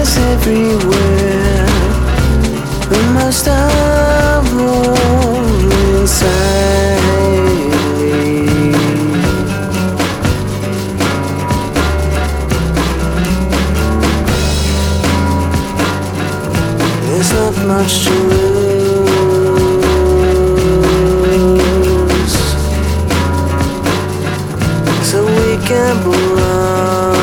is everywhere. We must have roll inside me. There's not much to lose, so we can belong.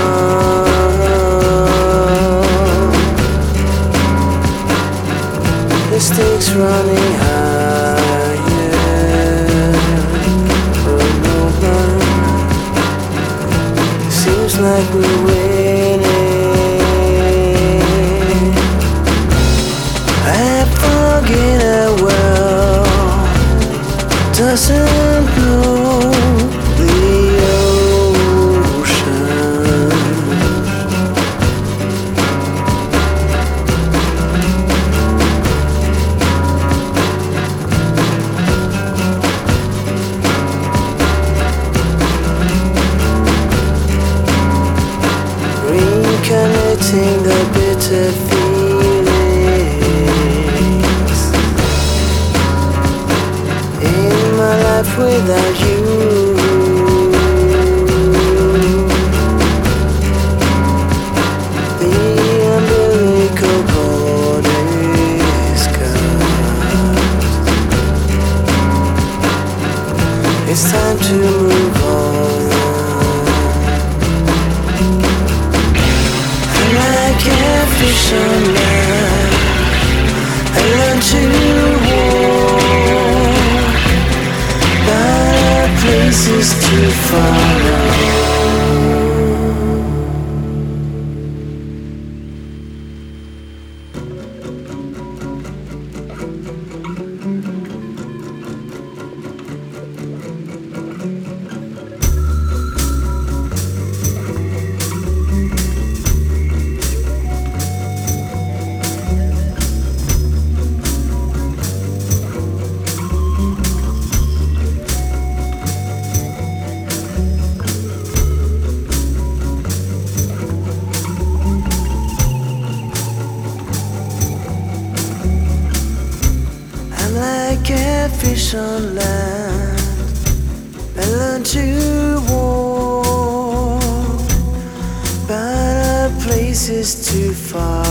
The stakes running higher for a moment. Seems like we're winning. I forget a well doesn't know the ocean. Reincarnating the bitter feelings in my life without you. The umbilical cord is cut. It's time to move on. Catfish on land, I learned to walk, but places too far away. Like catfish on land, I learned to walk, but our place is too far